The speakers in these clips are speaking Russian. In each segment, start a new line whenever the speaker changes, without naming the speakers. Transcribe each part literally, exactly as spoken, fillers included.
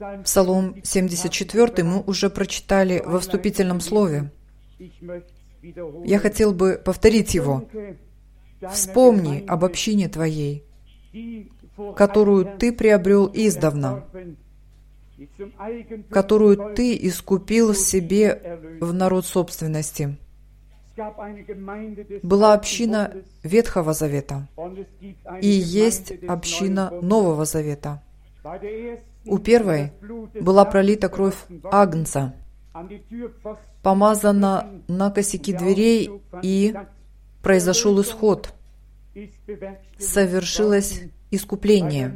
Псалом семьдесят четыре мы уже прочитали во вступительном слове. Я хотел бы повторить его. «Вспомни об общине твоей, которую ты приобрел издавна, которую ты искупил себе в народ собственности». Была община Ветхого Завета, и есть община Нового Завета. У первой была пролита кровь Агнца, помазана на косяки дверей, и произошел исход, совершилось искупление.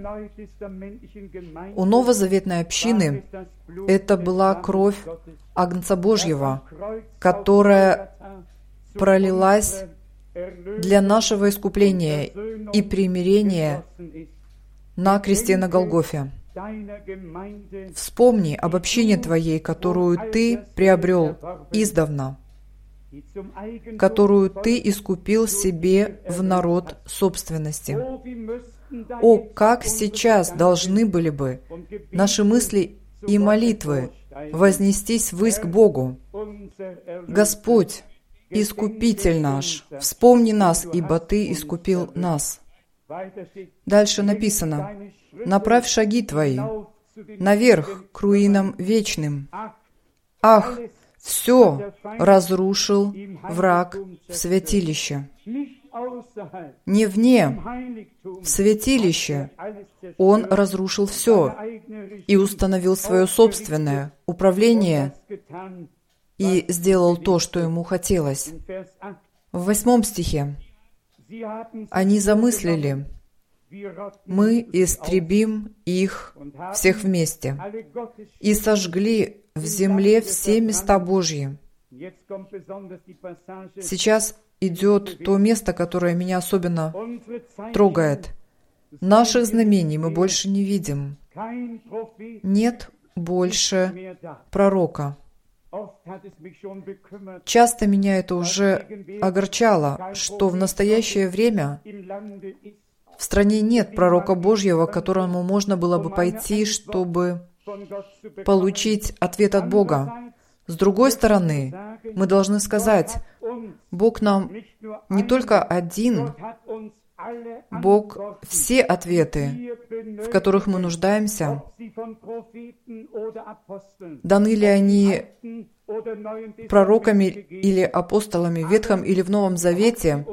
У новозаветной общины это была кровь Агнца Божьего, которая пролилась для нашего искупления и примирения на кресте на Голгофе. Вспомни об общине твоей, которую ты приобрел издавна, которую ты искупил себе в народ собственности. О, как сейчас должны были бы наши мысли и молитвы вознестись ввысь к Богу. Господь, Искупитель наш, вспомни нас, ибо Ты искупил нас. Дальше написано: «Направь шаги твои наверх к руинам вечным. Ах, все разрушил враг в святилище». Не вне, в святилище он разрушил все и установил свое собственное управление и сделал то, что ему хотелось. В восьмом стихе: «Они замыслили: мы истребим их всех вместе, и сожгли в земле все места Божьи». Сейчас идет то место, которое меня особенно трогает. Наших знамений мы больше не видим. Нет больше пророка. Часто меня это уже огорчало, что в настоящее время в стране нет пророка Божьего, к которому можно было бы пойти, чтобы получить ответ от Бога. С другой стороны, мы должны сказать: Бог нам не только один, Бог все ответы, в которых мы нуждаемся, даны ли они пророками или апостолами в Ветхом или в Новом Завете,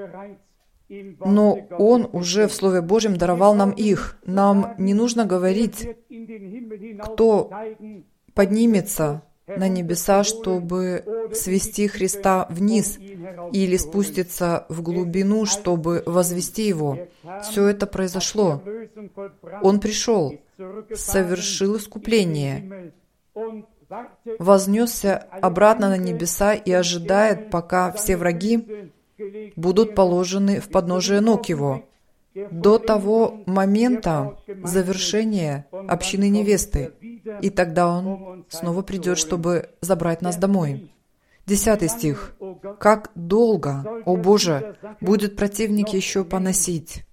но Он уже в Слове Божьем даровал нам их. Нам не нужно говорить, кто поднимется на небеса, чтобы свести Христа вниз, или спустится в глубину, чтобы возвести Его. Все это произошло. Он пришел, совершил искупление, вознесся обратно на небеса и ожидает, пока все враги будут положены в подножие ног Его, до того момента завершения общины невесты. И тогда Он снова придет, чтобы забрать нас домой. Десятый стих. «Как долго, о Боже, будет противник еще поносить,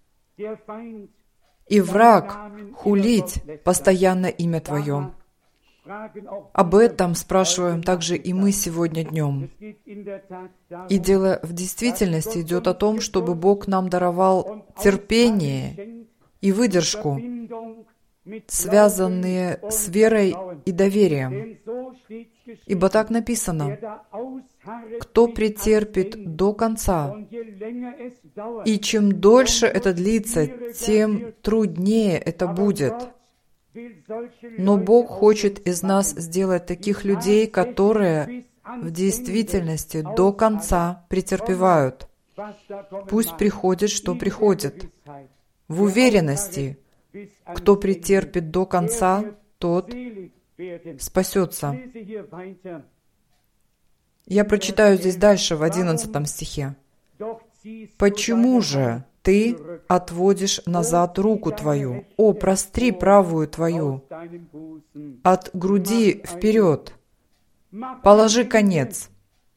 и враг хулить постоянно имя Твое». Об этом спрашиваем также и мы сегодня днем. И дело в действительности идет о том, чтобы Бог нам даровал терпение и выдержку, связанные с верой и доверием. Ибо так написано: «Кто претерпит до конца, и чем дольше это длится, тем труднее это будет». Но Бог хочет из нас сделать таких людей, которые в действительности до конца претерпевают. Пусть приходит, что приходит. В уверенности, кто претерпит до конца, тот спасется. Я прочитаю здесь дальше, в одиннадцатом стихе. «Почему же ты отводишь назад руку твою? О, простри правую твою от груди вперед. Положи конец.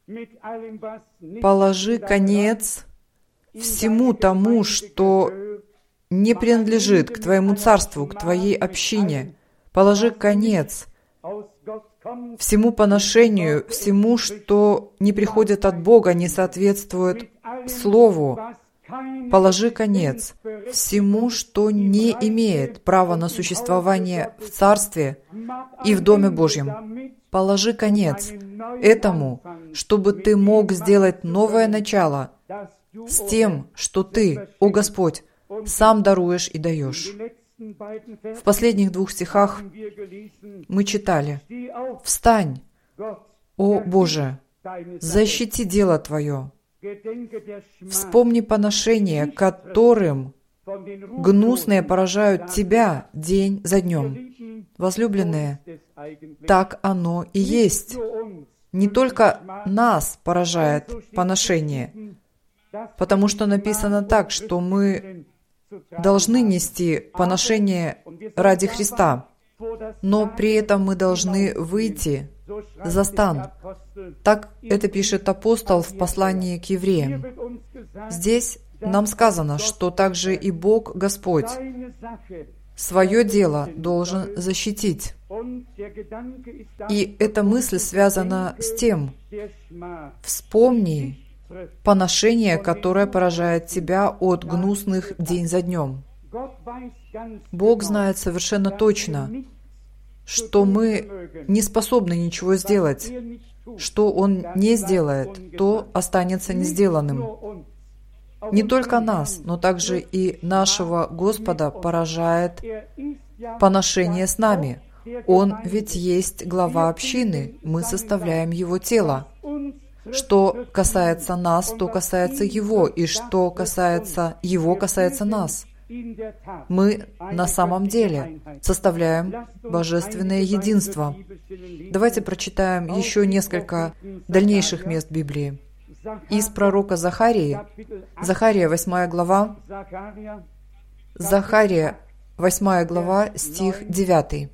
Положи конец всему тому, что не принадлежит к твоему царству, к твоей общине. Положи конец всему поношению, всему, что не приходит от Бога, не соответствует Слову. Положи конец всему, что не имеет права на существование в Царстве и в Доме Божьем. Положи конец этому, чтобы ты мог сделать новое начало с тем, что ты, о Господь, сам даруешь и даешь. В последних двух стихах мы читали: «Встань, о Боже, защити дело Твое, вспомни поношение, которым гнусные поражают Тебя день за днем». Возлюбленные, так оно и есть. Не только нас поражает поношение, потому что написано так, что мы должны нести поношение ради Христа, но при этом мы должны выйти за стан. Так это пишет апостол в послании к евреям. Здесь нам сказано, что также и Бог, Господь, свое дело должен защитить. И эта мысль связана с тем: вспомни поношение, которое поражает тебя от гнусных день за днем. Бог знает совершенно точно, что мы не способны ничего сделать. Что Он не сделает, то останется не сделанным. Не только нас, но также и нашего Господа поражает поношение с нами. Он ведь есть глава общины, мы составляем Его тело. Что касается нас, то касается Его, и что касается Его, касается нас. Мы на самом деле составляем божественное единство. Давайте прочитаем еще несколько дальнейших мест Библии. Из пророка Захарии, Захария, восьмая глава, Захария, восьмая глава, стих девятый.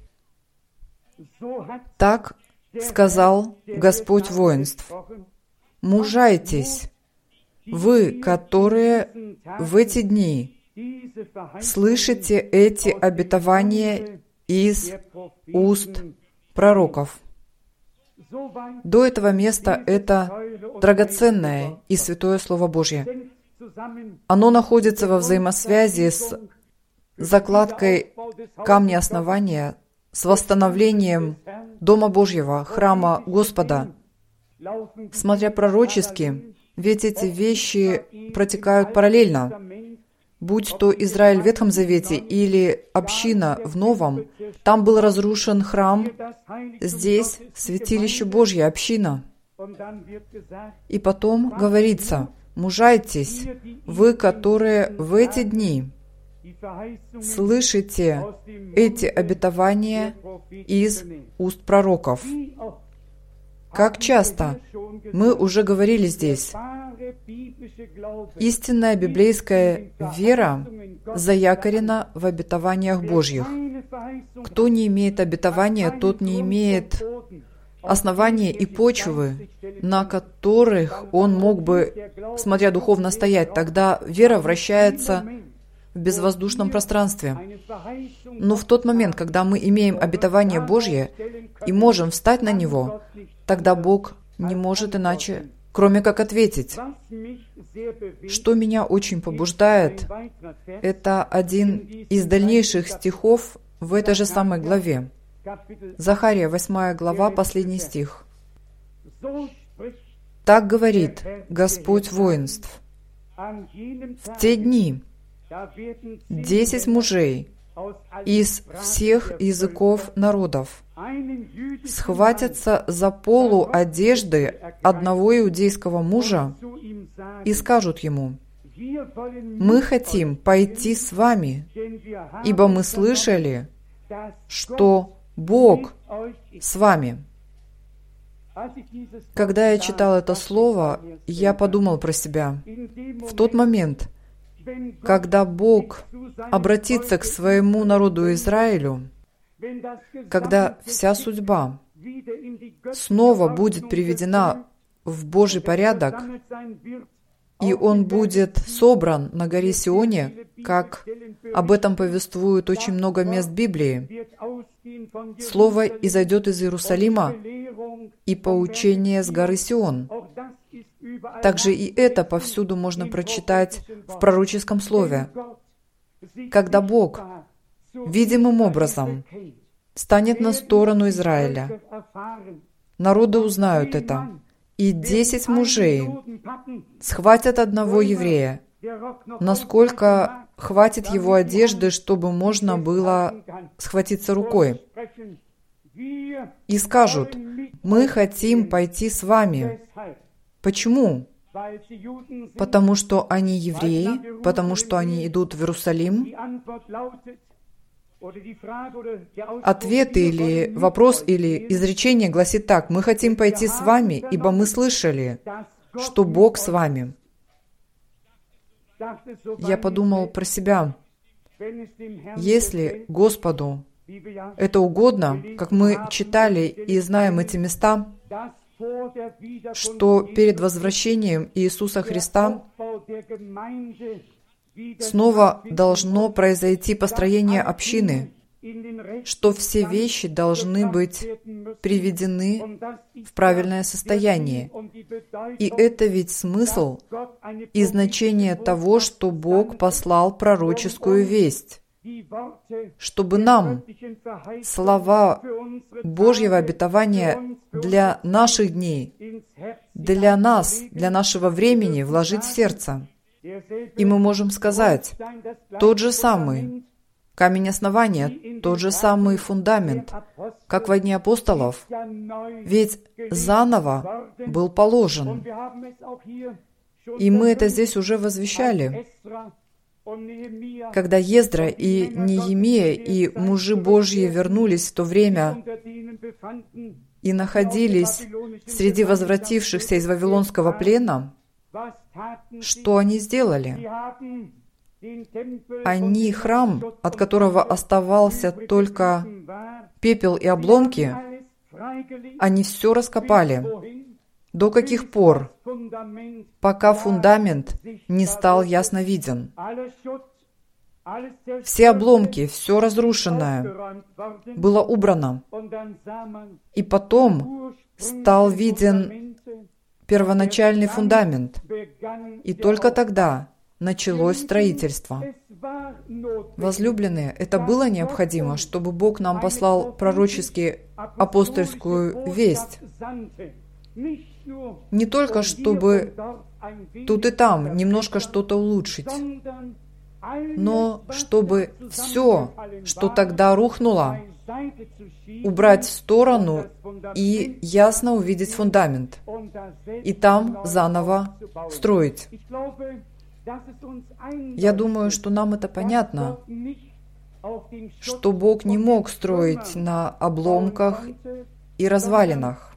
«Так сказал Господь воинств: мужайтесь, вы, которые в эти дни слышите эти обетования из уст пророков». До этого места это драгоценное и святое Слово Божье. Оно находится во взаимосвязи с закладкой камня основания, с восстановлением Дома Божьего, храма Господа. Смотря пророчески, ведь эти вещи протекают параллельно. Будь то Израиль в Ветхом Завете или община в Новом, там был разрушен храм, здесь святилище Божье, община. И потом говорится: мужайтесь, вы, которые в эти дни слышите эти обетования из уст пророков. Как часто мы уже говорили здесь, истинная библейская вера заякорена в обетованиях Божьих. Кто не имеет обетования, тот не имеет основания и почвы, на которых он мог бы, смотря духовно, стоять. Тогда вера вращается в безвоздушном пространстве. Но в тот момент, когда мы имеем обетование Божье и можем встать на него, тогда Бог не может иначе, кроме как ответить. Что меня очень побуждает, это один из дальнейших стихов в этой же самой главе. Захария, восьмая глава, последний стих. «Так говорит Господь воинств: в те дни десять мужей из всех языков народов схватятся за полу одежды одного иудейского мужа и скажут ему: мы хотим пойти с вами, ибо мы слышали, что Бог с вами». Когда я читал это слово, я подумал про себя. В тот момент, когда Бог обратится к своему народу Израилю, когда вся судьба снова будет приведена в Божий порядок, и он будет собран на горе Сионе, как об этом повествует очень много мест Библии. Слово изойдет из Иерусалима и поучение с горы Сион. Также и это повсюду можно прочитать в пророческом слове. Когда Бог видимым образом станет на сторону Израиля, народы узнают это, и десять мужей схватят одного еврея, насколько хватит его одежды, чтобы можно было схватиться рукой, и скажут: «Мы хотим пойти с вами». Почему? Потому что они евреи, потому что они идут в Иерусалим. Ответ или вопрос или изречение гласит так: «Мы хотим пойти с вами, ибо мы слышали, что Бог с вами». Я подумал про себя. Если Господу это угодно, как мы читали и знаем эти места, что перед возвращением Иисуса Христа снова должно произойти построение общины, что все вещи должны быть приведены в правильное состояние. И это ведь смысл и значение того, что Бог послал пророческую весть, чтобы нам слова Божьего обетования для наших дней, для нас, для нашего времени вложить в сердце. И мы можем сказать: тот же самый камень основания, тот же самый фундамент, как во дни апостолов, ведь заново был положен. И мы это здесь уже возвещали. Когда Ездра и Неемия и мужи Божьи вернулись в то время и находились среди возвратившихся из Вавилонского плена, что они сделали? Они храм, от которого оставался только пепел и обломки, они все раскопали. До каких пор? Пока фундамент не стал ясно виден. Все обломки, все разрушенное было убрано. И потом стал виден первоначальный фундамент. И только тогда началось строительство. Возлюбленные, это было необходимо, чтобы Бог нам послал пророчески апостольскую весть. Не только чтобы тут и там немножко что-то улучшить, но чтобы все, что тогда рухнуло, убрать в сторону и ясно увидеть фундамент, и там заново строить. Я думаю, что нам это понятно, что Бог не мог строить на обломках и развалинах,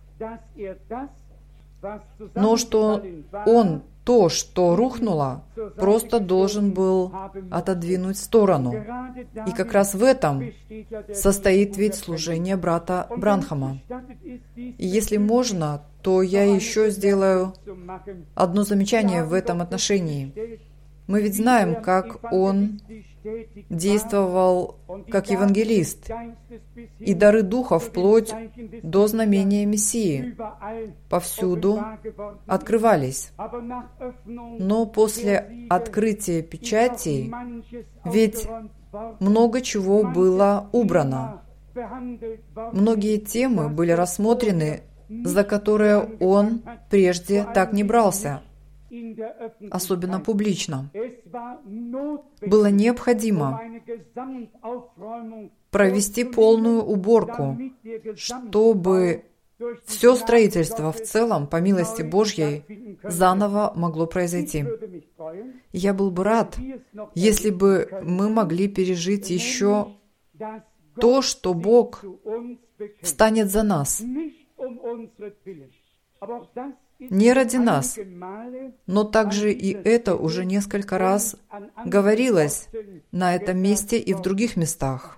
но что Он то, что рухнуло, просто должен был отодвинуть в сторону. И как раз в этом состоит ведь служение брата Бранхама. И если можно, то я еще сделаю одно замечание в этом отношении. Мы ведь знаем, как он действовал как евангелист, и дары Духа вплоть до знамения Мессии повсюду открывались. Но после открытия печатей ведь много чего было убрано. Многие темы были рассмотрены, за которые он прежде так не брался, особенно публично. Было необходимо провести полную уборку, чтобы все строительство в целом, по милости Божьей, заново могло произойти. Я был бы рад, если бы мы могли пережить еще то, что Бог встанет за нас. Не ради нас, но также и это уже несколько раз говорилось на этом месте и в других местах.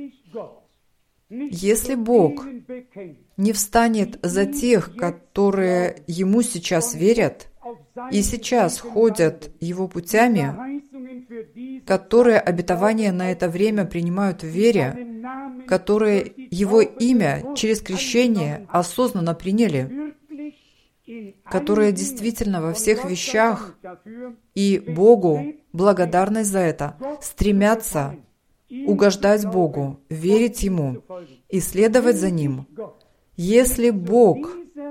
Если Бог не встанет за тех, которые Ему сейчас верят, и сейчас ходят Его путями, которые обетования на это время принимают в вере, которые Его имя через крещение осознанно приняли, которые действительно во всех вещах и Богу благодарность за это, стремятся угождать Богу, верить Ему и следовать за Ним. Если Бог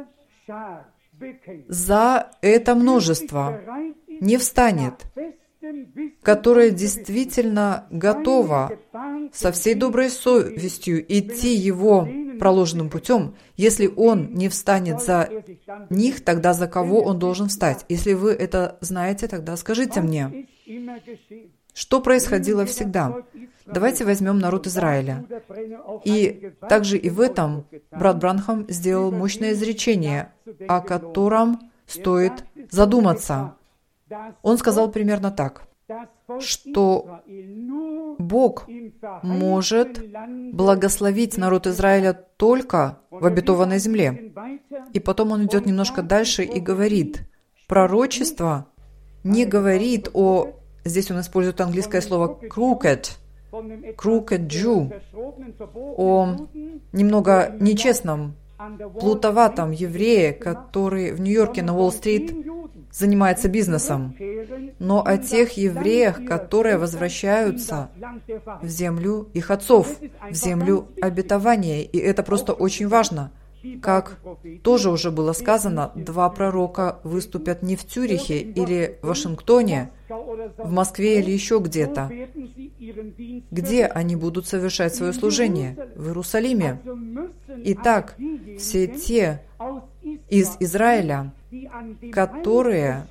за это множество не встанет, которое действительно готово со всей доброй совестью идти Его проложенным путем, если Он не встанет за них, тогда за кого Он должен встать? Если вы это знаете, тогда скажите мне, что происходило всегда? Давайте возьмем народ Израиля. И также и в этом брат Бранхам сделал мощное изречение, о котором стоит задуматься. Он сказал примерно так, что Бог может благословить народ Израиля только в обетованной земле. И потом он идет немножко дальше и говорит, пророчество не говорит о, здесь он использует английское слово crooked, crooked Jew, о немного нечестном, плутоватом еврее, который в Нью-Йорке на Уолл-стрит занимается бизнесом, но о тех евреях, которые возвращаются в землю их отцов, в землю обетования. И это просто очень важно. Как тоже уже было сказано, два пророка выступят не в Цюрихе или в Вашингтоне, в Москве или еще где-то. Где они будут совершать свое служение? В Иерусалиме. Итак, все те из Израиля, которые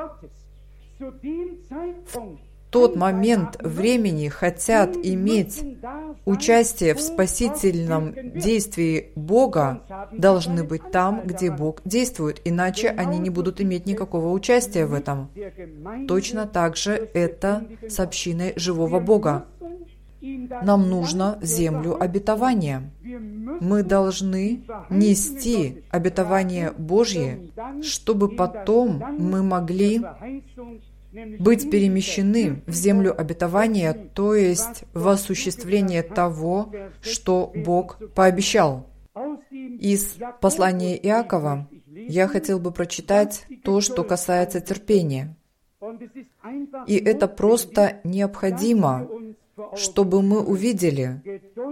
в тот момент времени хотят иметь участие в спасительном действии Бога, должны быть там, где Бог действует, иначе они не будут иметь никакого участия в этом. Точно так же это с общиной живого Бога. Нам нужно в землю обетования. Мы должны нести обетование Божье, чтобы потом мы могли быть перемещены в землю обетования, то есть в осуществление того, что Бог пообещал. Из послания Иакова я хотел бы прочитать то, что касается терпения. И это просто необходимо, чтобы мы увидели,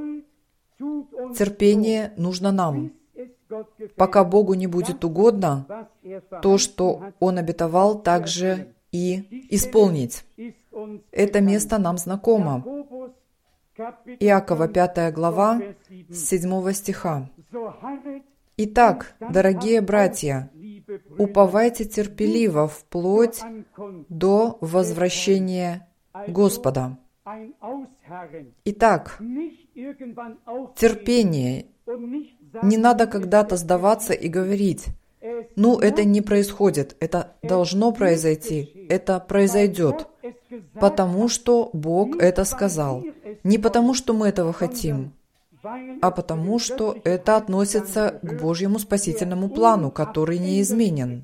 терпение нужно нам. Пока Богу не будет угодно, то, что Он обетовал, также и исполнить. Это место нам знакомо. Иакова, пятая глава, с седьмого стиха. «Итак, дорогие братья, уповайте терпеливо вплоть до возвращения Господа». Итак, терпение. Не надо когда-то сдаваться и говорить, ну, это не происходит, это должно произойти, это произойдет, потому что Бог это сказал. Не потому, что мы этого хотим, а потому, что это относится к Божьему спасительному плану, который неизменен.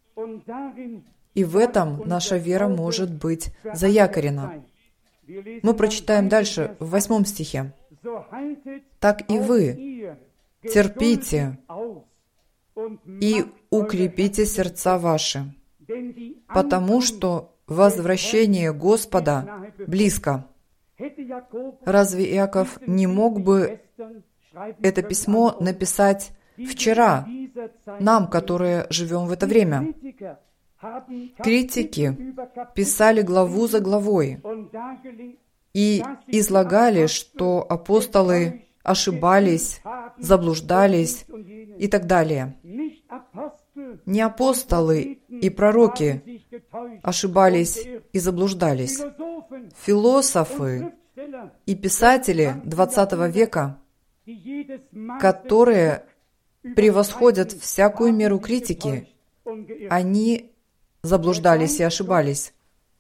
И в этом наша вера может быть заякорена. Мы прочитаем дальше, в восьмом стихе. «Так и вы терпите и укрепите сердца ваши, потому что возвращение Господа близко». Разве Иаков не мог бы это письмо написать вчера, нам, которые живем в это время? Критики писали главу за главой и излагали, что апостолы ошибались, заблуждались и так далее. Не апостолы и пророки ошибались и заблуждались. Философы и писатели двадцатого века, которые превосходят всякую меру критики, они заблуждались и ошибались.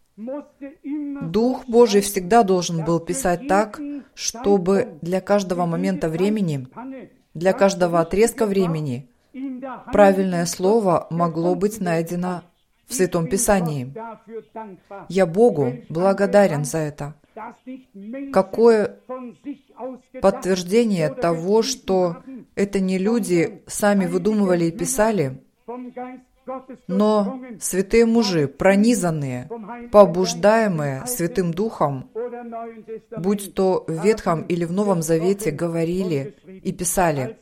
Дух Божий всегда должен был писать так, чтобы для каждого момента времени, для каждого отрезка времени правильное слово могло быть найдено в Святом Писании. Я Богу благодарен за это. Какое подтверждение того, что это не люди сами выдумывали и писали, но святые мужи, пронизанные, побуждаемые Святым Духом, будь то в Ветхом или в Новом Завете, говорили и писали: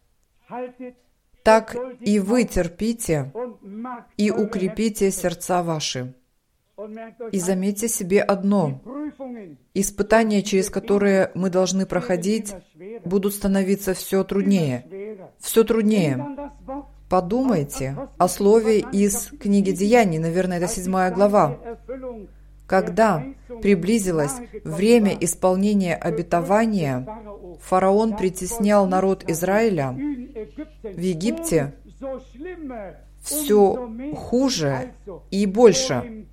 «Так и вы терпите и укрепите сердца ваши». И заметьте себе одно: испытания, через которые мы должны проходить, будут становиться все труднее, все труднее. Подумайте о слове из книги Деяний, наверное, это седьмая глава. Когда приблизилось время исполнения обетования, фараон притеснял народ Израиля. В Египте все хуже и больше.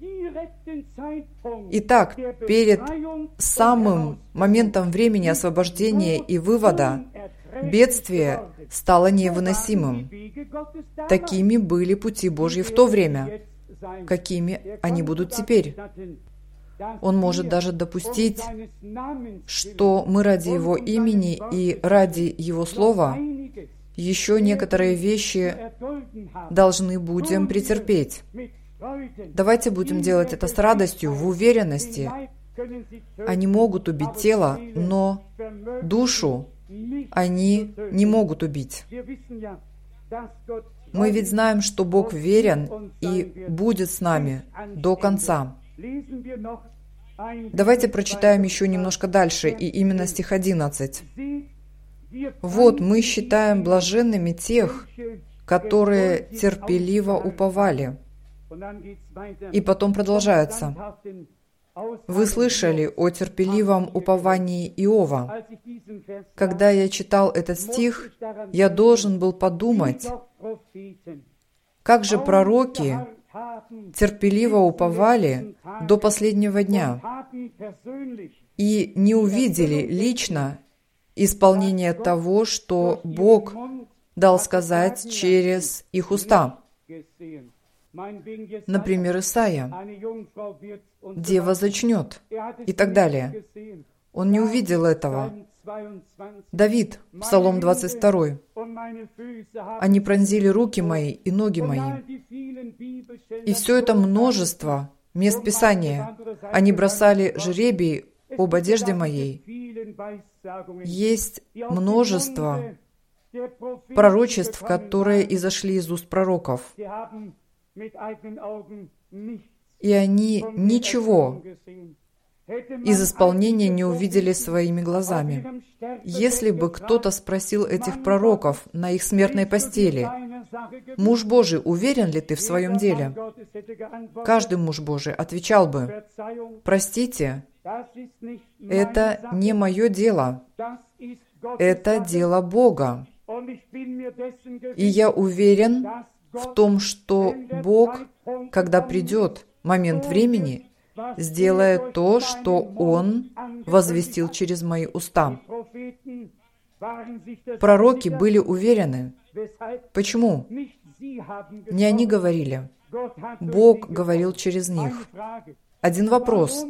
Итак, перед самым моментом времени освобождения и вывода бедствие стало невыносимым. Такими были пути Божьи в то время. Какими они будут теперь? Он может даже допустить, что мы ради Его имени и ради Его Слова еще некоторые вещи должны будем претерпеть. Давайте будем делать это с радостью, в уверенности. Они могут убить тело, но душу они не могут убить. Мы ведь знаем, что Бог верен и будет с нами до конца. Давайте прочитаем еще немножко дальше, и именно стих одиннадцать. «Вот мы считаем блаженными тех, которые терпеливо уповали». И потом продолжается. Вы слышали о терпеливом уповании Иова. Когда я читал этот стих, я должен был подумать, как же пророки терпеливо уповали до последнего дня и не увидели лично исполнение того, что Бог дал сказать через их уста. Например, Исаия: «Дева зачнет» и так далее. Он не увидел этого. Давид, Псалом двадцать два. «Они пронзили руки мои и ноги мои». И все это множество мест Писания. Они бросали жребий об одежде моей. Есть множество пророчеств, которые изошли из уст пророков. И они ничего из исполнения не увидели своими глазами. Если бы кто-то спросил этих пророков на их смертной постели: «Муж Божий, уверен ли ты в своем деле?» Каждый муж Божий отвечал бы: «Простите, это не мое дело, это дело Бога. И я уверен в том, что Бог, когда придет момент времени, сделает то, что Он возвестил через мои уста». Пророки были уверены. Почему? Не они говорили. Бог говорил через них. Один вопрос.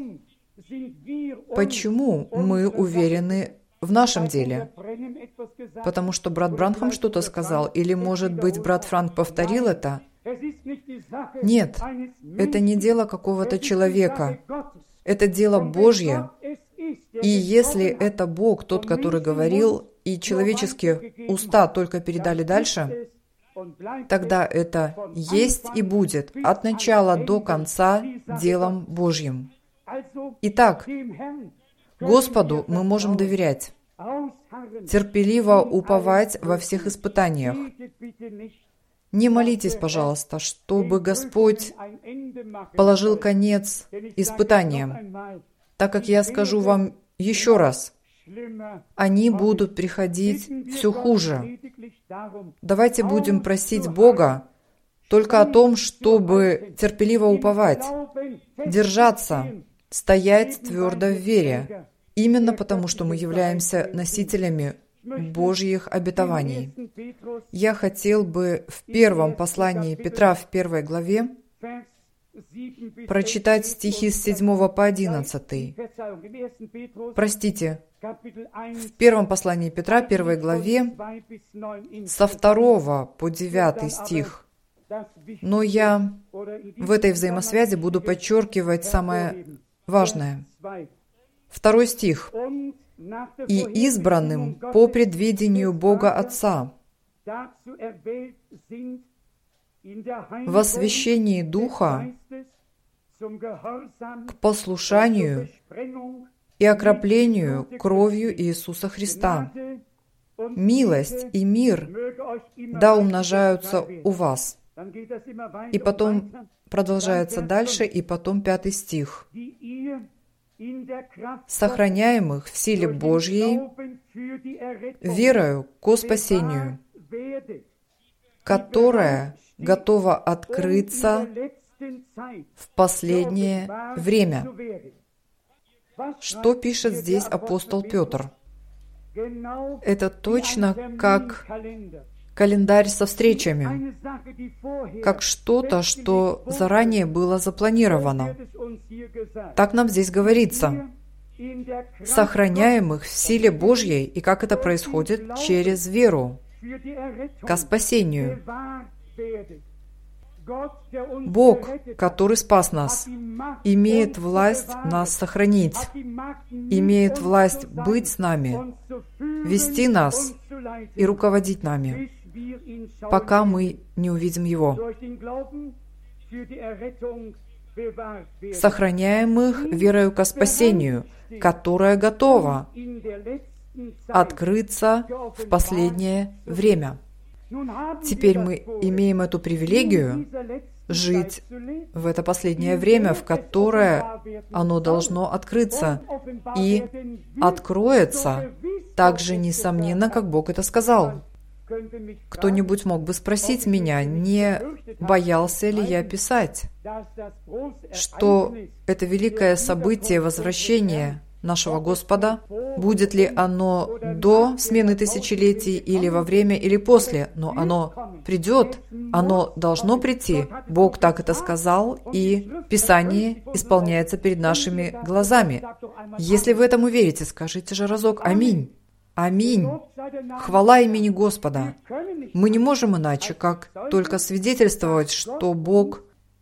Почему мы уверены в нашем деле? Потому что брат Бранхам что-то сказал? Или, может быть, брат Франк повторил это? Нет, это не дело какого-то человека. Это дело Божье. И если это Бог, тот, который говорил, и человеческие уста только передали дальше, тогда это есть и будет от начала до конца делом Божьим. Итак, Господу мы можем доверять, терпеливо уповать во всех испытаниях. Не молитесь, пожалуйста, чтобы Господь положил конец испытаниям, так как я скажу вам еще раз, они будут приходить все хуже. Давайте будем просить Бога только о том, чтобы терпеливо уповать, держаться, стоять твердо в вере, именно потому, что мы являемся носителями Божьих обетований. Я хотел бы в первом послании Петра, в первой главе, прочитать стихи с седьмого по одиннадцатый. Простите, в первом послании Петра, первой главе, со второго по девятый стих. Но я в этой взаимосвязи буду подчеркивать самое важное. Второй стих. «И избранным по предвидению Бога Отца в освящении Духа к послушанию и окроплению кровью Иисуса Христа. Милость и мир да умножаются у вас». И потом продолжается дальше, и потом пятый стих. «Сохраняемых в силе Божьей, верою ко спасению, которая готова открыться в последнее время». Что пишет здесь апостол Петр? Это точно как календарь со встречами, как что-то, что заранее было запланировано. Так нам здесь говорится. Сохраняемых в силе Божьей, и как это происходит? Через веру ко спасению. Бог, который спас нас, имеет власть нас сохранить, имеет власть быть с нами, вести нас и руководить нами, пока мы не увидим Его. Сохраняемых верою ко спасению, которая готова открыться в последнее время. Теперь мы имеем эту привилегию жить в это последнее время, в которое оно должно открыться, и откроется так же несомненно, как Бог это сказал. Кто-нибудь мог бы спросить меня, не боялся ли я писать, что это великое событие возвращения нашего Господа, будет ли оно до смены тысячелетий или во время, или после, но оно придет, оно должно прийти. Бог так это сказал, и Писание исполняется перед нашими глазами. Если вы этому верите, скажите же разок «Аминь». Аминь. Хвала имени Господа. Мы не можем иначе, как только свидетельствовать, что Бог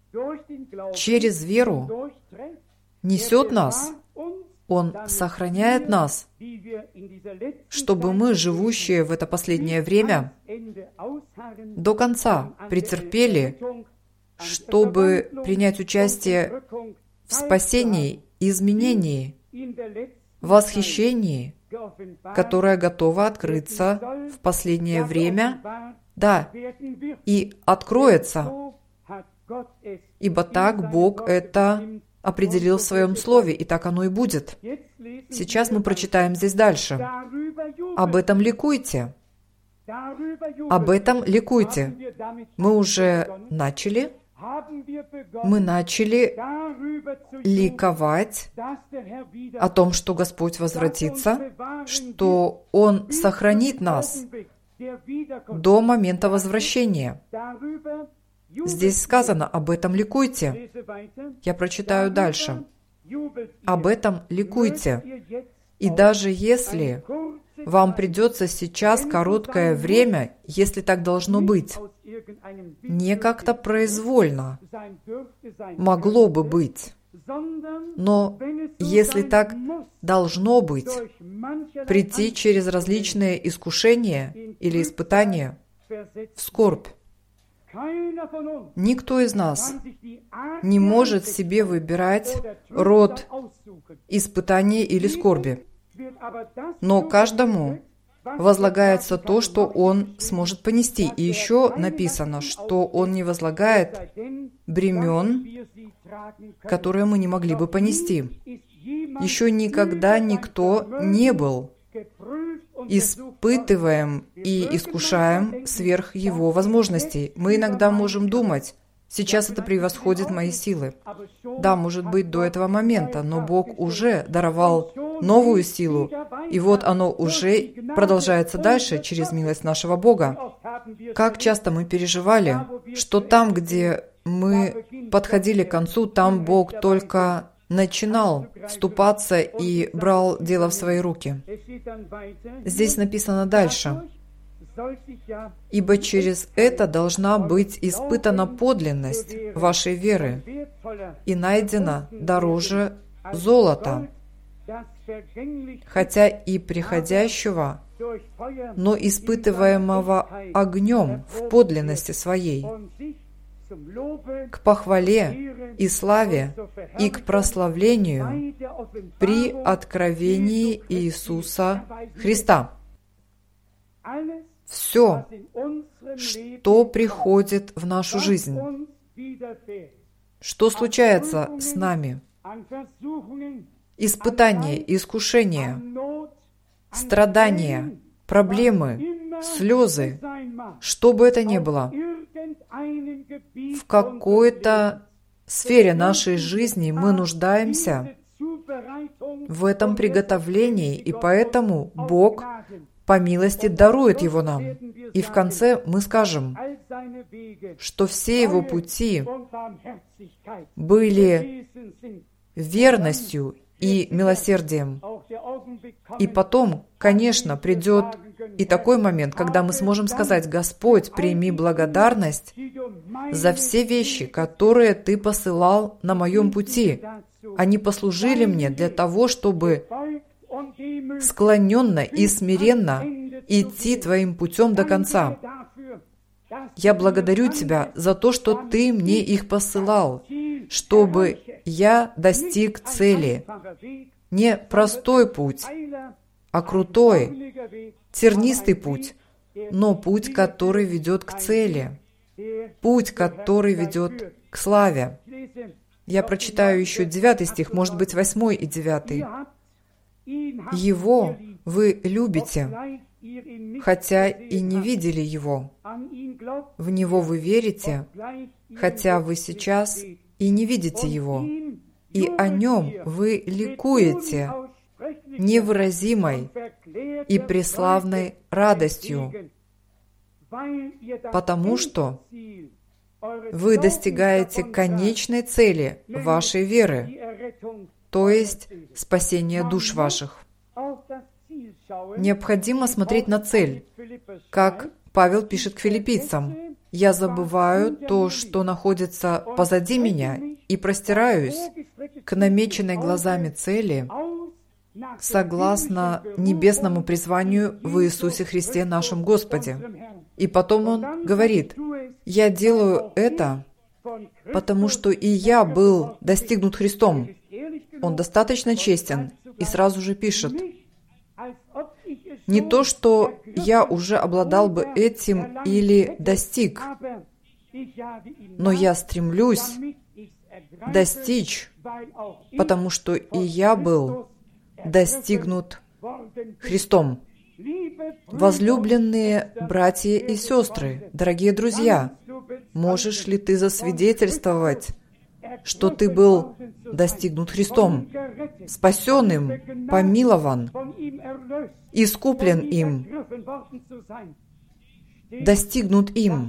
через веру несет нас, Он сохраняет нас, чтобы мы, живущие в это последнее время, до конца претерпели, чтобы принять участие в спасении, изменении, восхищении, которое готово открыться в последнее время, да, и откроется, ибо так Бог это определил в Своем Слове, и так оно и будет. Сейчас мы прочитаем здесь дальше. Об этом ликуйте. Об этом ликуйте. Мы уже начали. Мы начали ликовать о том, что Господь возвратится, что Он сохранит нас до момента возвращения. Здесь сказано, об этом ликуйте. Я прочитаю дальше. Об этом ликуйте. И даже если вам придется сейчас короткое время, если так должно быть, не как-то произвольно, могло бы быть, но если так должно быть, прийти через различные искушения или испытания в скорбь. Никто из нас не может себе выбирать род испытания или скорби, но каждому возлагается то, что он сможет понести. И еще написано, что он не возлагает бремен, которые мы не могли бы понести. Еще никогда никто не был испытываем и искушаем сверх его возможностей. Мы иногда можем думать, сейчас это превосходит мои силы. Да, может быть, до этого момента, но Бог уже даровал новую силу, и вот оно уже продолжается дальше через милость нашего Бога. Как часто мы переживали, что там, где мы подходили к концу, там Бог только начинал вступаться и брал дело в свои руки. Здесь написано дальше: «Ибо через это должна быть испытана подлинность вашей веры и найдена дороже золота, хотя и приходящего, но испытываемого огнем в подлинности своей, к похвале и славе и к прославлению при откровении Иисуса Христа». Все, что приходит в нашу жизнь, что случается с нами, испытания, искушения, страдания, проблемы, слезы, что бы это ни было, в какой-то сфере нашей жизни мы нуждаемся в этом приготовлении, и поэтому Бог по милости дарует его нам. И в конце мы скажем, что все его пути были верностью и милосердием. И потом, конечно, придет и такой момент, когда мы сможем сказать: «Господь, прими благодарность за все вещи, которые Ты посылал на моем пути. Они послужили мне для того, чтобы склоненно и смиренно идти Твоим путем до конца. Я благодарю Тебя за то, что Ты мне их посылал, чтобы я достиг цели. Не простой путь, а крутой, тернистый путь, но путь, который ведет к цели, путь, который ведет к славе». Я прочитаю еще девятый стих, может быть, восьмой и девятый. «Его вы любите, хотя и не видели Его. В Него вы верите, хотя вы сейчас и не видите Его. И о Нем вы ликуете невыразимой и преславной радостью, потому что вы достигаете конечной цели вашей веры, то есть спасения душ ваших». Необходимо смотреть на цель, как Павел пишет к филиппийцам: «Я забываю то, что находится позади меня, и простираюсь к намеченной глазами цели, согласно небесному призванию в Иисусе Христе нашем Господе». И потом он говорит: «Я делаю это, потому что и я был достигнут Христом». Он достаточно честен и сразу же пишет: «Не то, что я уже обладал бы этим или достиг, но я стремлюсь достичь, потому что и я был достигнут Христом». Возлюбленные братья и сестры, дорогие друзья, можешь ли ты засвидетельствовать, что ты был достигнут Христом, спасен им, помилован, искуплен им, достигнут им?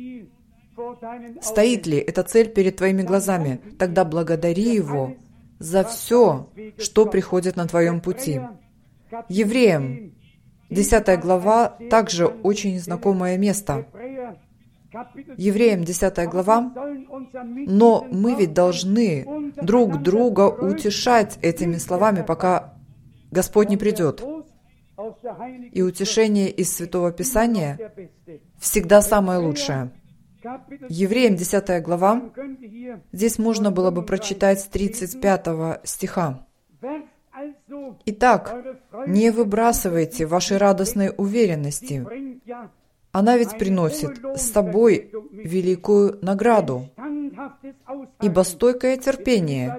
Стоит ли эта цель перед твоими глазами? Тогда благодари Его за все, что приходит на твоем пути. Евреям, десятая глава, также очень знакомое место. Евреям, десятая глава. «Но мы ведь должны друг друга утешать этими словами, пока Господь не придет». И утешение из Святого Писания всегда самое лучшее. Евреям, десятая глава. Здесь можно было бы прочитать с тридцать пятого стиха. «Итак, не выбрасывайте вашей радостной уверенности. Она ведь приносит с собой великую награду, ибо стойкое терпение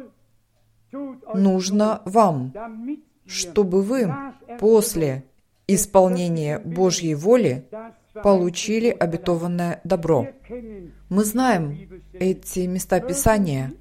нужно вам, чтобы вы после исполнения Божьей воли получили обетованное добро». Мы знаем эти места Писания.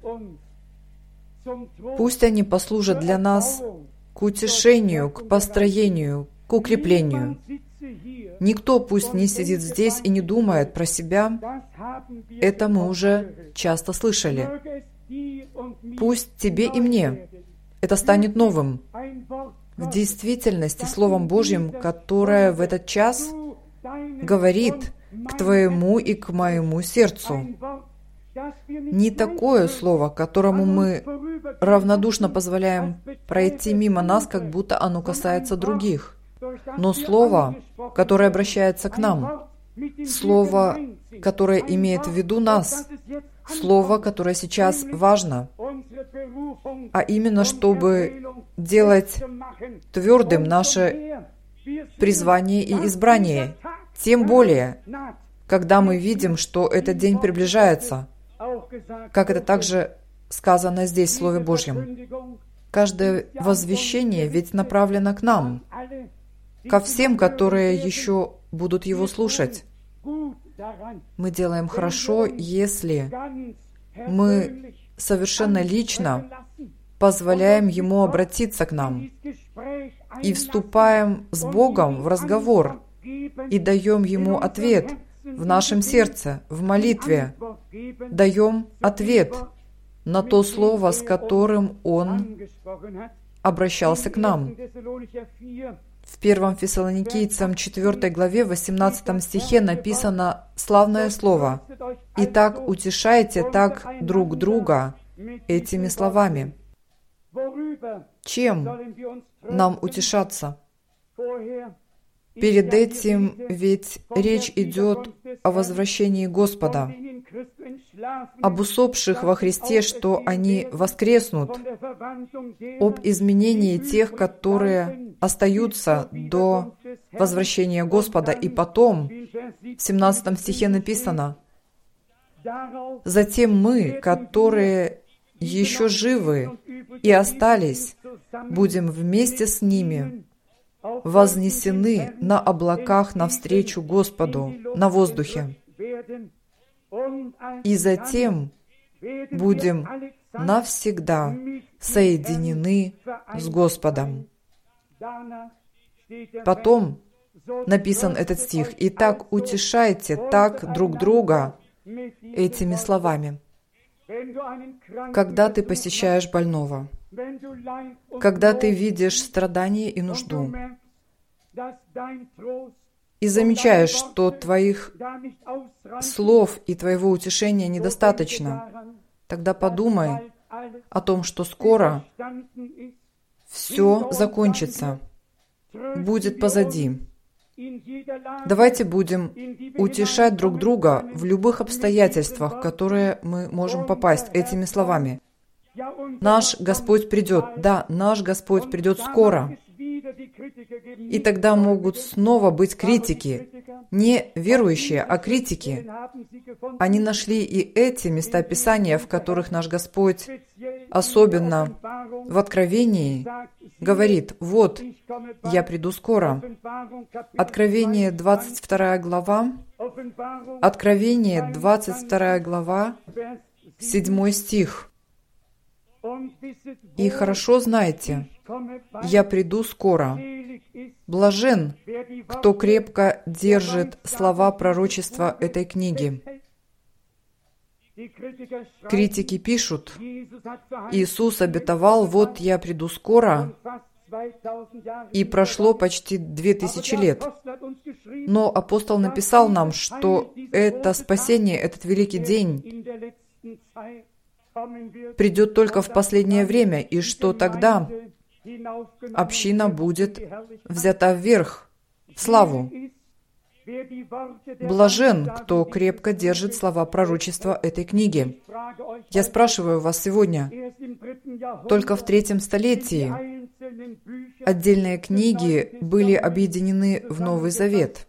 Пусть они послужат для нас к утешению, к построению, к укреплению. Никто пусть не сидит здесь и не думает про себя: Это мы уже часто слышали. Пусть тебе и мне это станет новым. В действительности, Словом Божьим, которое в этот час говорит к твоему и к моему сердцу. Не такое слово, которому мы равнодушно позволяем пройти мимо нас, как будто оно касается других, но слово, которое обращается к нам, слово, которое имеет в виду нас, слово, которое сейчас важно, а именно, чтобы делать твердым наше призвание и избрание, тем более, когда мы видим, что этот день приближается, как это также сказано здесь в Слове Божьем. Каждое возвещение ведь направлено к нам, ко всем, которые еще будут его слушать. Мы делаем хорошо, если мы совершенно лично позволяем ему обратиться к нам и вступаем с Богом в разговор и даем ему ответ в нашем сердце, в молитве, даем ответ на то слово, с которым Он обращался к нам. В первом Фессалоникийцам четвёртой главе, восемнадцатом стихе написано славное слово: «Итак, утешайте так друг друга этими словами». Чем нам утешаться? Перед этим ведь речь идет о возвращении Господа, об усопших во Христе, что они воскреснут, об изменении тех, которые остаются до возвращения Господа. И потом, в семнадцатом стихе написано: «Затем мы, которые еще живы и остались, будем вместе с ними вознесены на облаках навстречу Господу на воздухе, и затем будем навсегда соединены с Господом». Потом написан этот стих: «Итак, утешайте так друг друга этими словами». Когда ты посещаешь больного, когда ты видишь страдания и нужду, и замечаешь, что твоих слов и твоего утешения недостаточно, тогда подумай о том, что скоро все закончится, будет позади. Давайте будем утешать друг друга в любых обстоятельствах, в которые мы можем попасть, этими словами: «Наш Господь придет». Да, наш Господь придет скоро. И тогда могут снова быть критики. Не верующие, а критики. Они нашли и эти места Писания, в которых наш Господь, особенно в Откровении, говорит: «Вот, я приду скоро». Откровение, двадцать вторая глава, Откровение, двадцать вторая глава, седьмой стих. «И хорошо знайте, я приду скоро. Блажен, кто крепко держит слова пророчества этой книги». Критики пишут: Иисус обетовал: «Вот я приду скоро», и прошло почти две тысячи лет. Но апостол написал нам, что это спасение, этот великий день придет только в последнее время, и что тогда община будет взята вверх, в славу. Блажен, кто крепко держит слова пророчества этой книги. Я спрашиваю вас сегодня, только в третьем столетии отдельные книги были объединены в Новый Завет.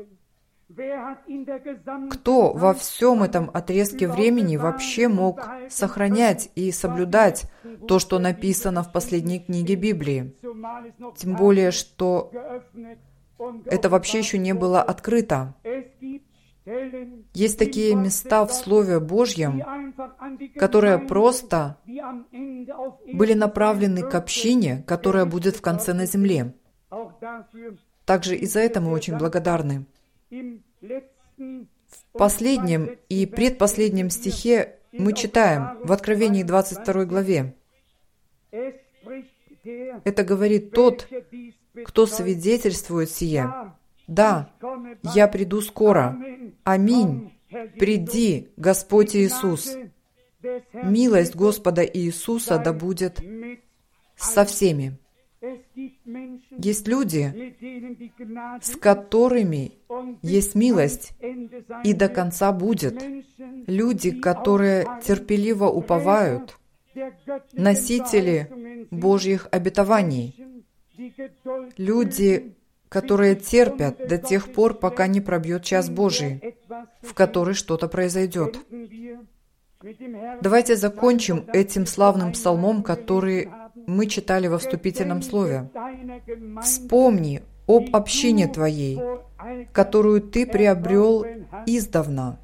Кто во всем этом отрезке времени вообще мог сохранять и соблюдать то, что написано в последней книге Библии? Тем более, что это вообще еще не было открыто. Есть такие места в Слове Божьем, которые просто были направлены к общине, которая будет в конце на земле. Также и за это мы очень благодарны. В последнем и предпоследнем стихе мы читаем в Откровении двадцать второй главе. Это говорит тот, кто свидетельствует сие. Да, я приду скоро. Аминь. Приди, Господь Иисус. Милость Господа Иисуса да будет со всеми. Есть люди, с которыми есть милость, и до конца будет. Люди, которые терпеливо уповают, носители Божьих обетований. Люди, которые терпят до тех пор, пока не пробьет час Божий, в который что-то произойдет. Давайте закончим этим славным псалмом, который мы читали во вступительном слове. «Вспомни об общине Твоей, которую Ты приобрел издавна,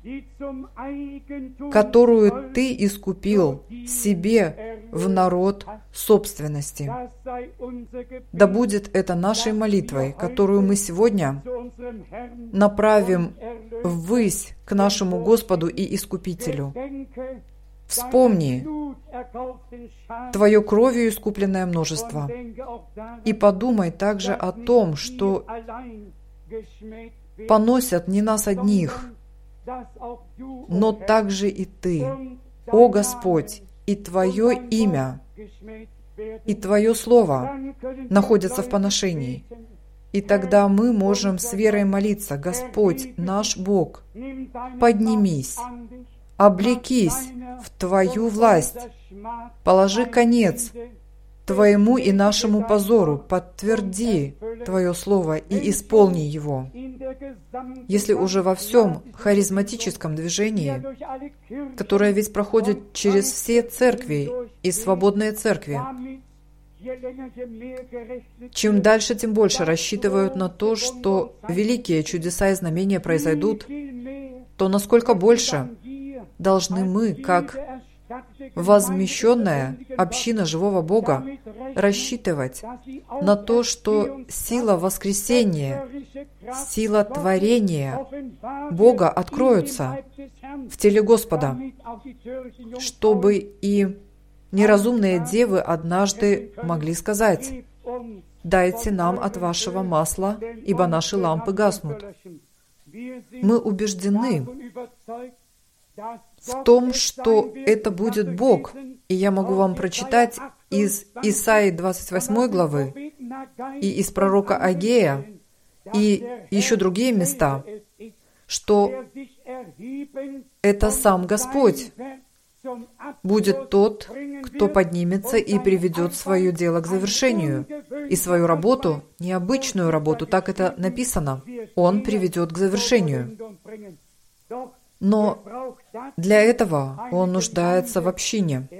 которую Ты искупил себе в народ собственности». Да будет это нашей молитвой, которую мы сегодня направим ввысь к нашему Господу и Искупителю. Вспомни Твое кровью искупленное множество. И подумай также о том, что поносят не нас одних, но также и Ты, о Господь, и Твое имя, и Твое Слово находятся в поношении. И тогда мы можем с верой молиться: Господь, наш Бог, поднимись, облекись в Твою власть, положи конец Твоему и нашему позору, подтверди Твое Слово и исполни его. Если уже во всем харизматическом движении, которое ведь проходит через все церкви и свободные церкви, чем дальше, тем больше рассчитывают на то, что великие чудеса и знамения произойдут, то насколько больше должны мы, как возмещенная община живого Бога, рассчитывать на то, что сила воскресения, сила творения Бога откроются в теле Господа, чтобы и неразумные девы однажды могли сказать: «Дайте нам от вашего масла, ибо наши лампы гаснут». Мы убеждены в том, что это будет Бог. И я могу вам прочитать из Исаии двадцать восьмой главы и из пророка Агея и еще другие места, что это сам Господь будет тот, кто поднимется и приведет свое дело к завершению, и свою работу, необычную работу, так это написано, Он приведет к завершению. Но для этого Он нуждается в общине.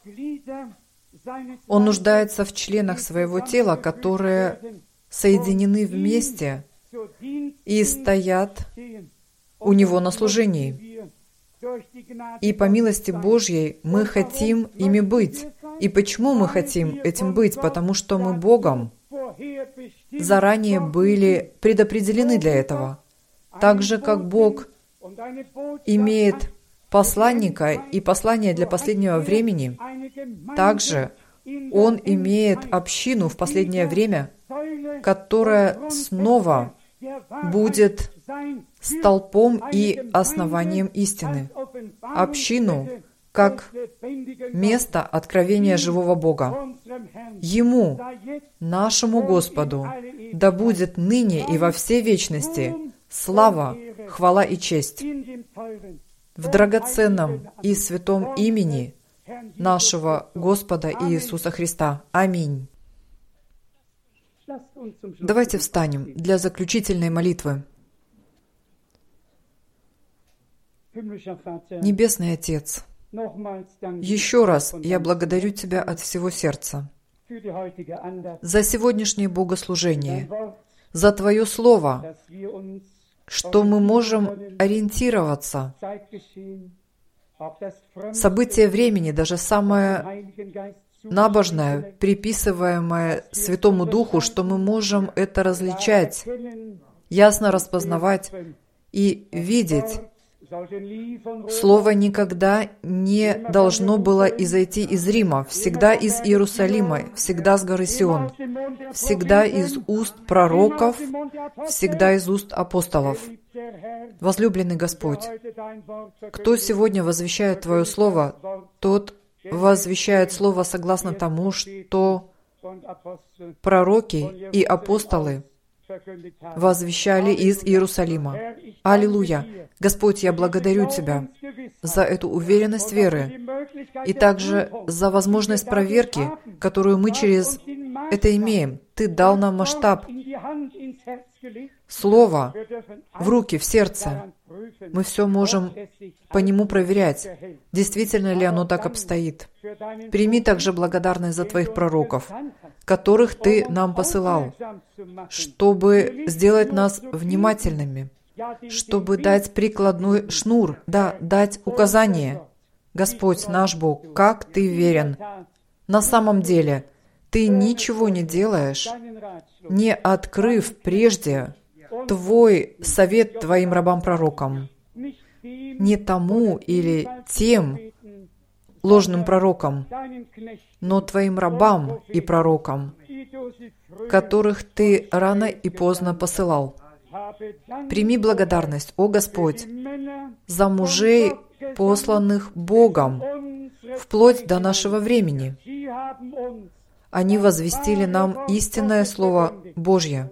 Он нуждается в членах своего тела, которые соединены вместе и стоят у Него на служении. И по милости Божьей мы хотим ими быть. И почему мы хотим этим быть? Потому что мы Богом заранее были предопределены для этого. Так же, как Бог имеет посланника и послание для последнего времени, также Он имеет общину в последнее время, которая снова будет столпом и основанием истины. Общину как место откровения живого Бога. Ему, нашему Господу, да будет ныне и во всей вечности слава, хвала и честь в драгоценном и святом имени нашего Господа Иисуса Христа. Аминь. Давайте встанем для заключительной молитвы. Небесный Отец, еще раз я благодарю Тебя от всего сердца за сегодняшнее богослужение, за Твое Слово, что мы можем ориентироваться. События времени, даже самое набожное, приписываемое Святому Духу, что мы можем это различать, ясно распознавать и видеть Слово никогда не должно было изойти из Рима, всегда из Иерусалима, всегда с горы Сион, всегда из уст пророков, всегда из уст апостолов. Возлюбленный Господь, кто сегодня возвещает Твое Слово, тот возвещает Слово согласно тому, что пророки и апостолы возвещали из Иерусалима. Аллилуйя! Господь, я благодарю Тебя за эту уверенность веры и также за возможность проверки, которую мы через это имеем. Ты дал нам масштаб. Слово в руки, в сердце. Мы все можем по нему проверять, действительно ли оно так обстоит. Прими также благодарность за Твоих пророков, которых Ты нам посылал, чтобы сделать нас внимательными, чтобы дать прикладной шнур, да, дать указание. Господь наш Бог, как Ты верен. На самом деле, Ты ничего не делаешь, не открыв прежде Твой совет Твоим рабам-пророкам, не тому или тем ложным пророкам, но Твоим рабам и пророкам, которых Ты рано и поздно посылал. Прими благодарность, о Господь, за мужей, посланных Богом, вплоть до нашего времени. Они возвестили нам истинное Слово Божье.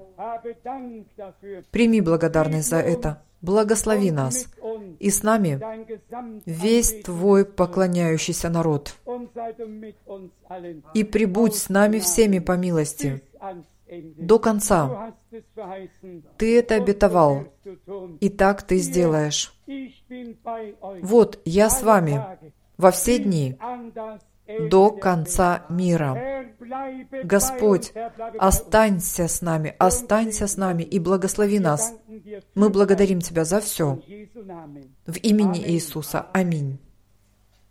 Прими благодарность за это. Благослови нас, и с нами весь Твой поклоняющийся народ. И прибудь с нами всеми по милости до конца. Ты это обетовал, и так Ты сделаешь. Вот, я с вами во все дни до конца мира. Господь, останься с нами, останься с нами и благослови нас. Мы благодарим Тебя за все. В имени Иисуса. Аминь.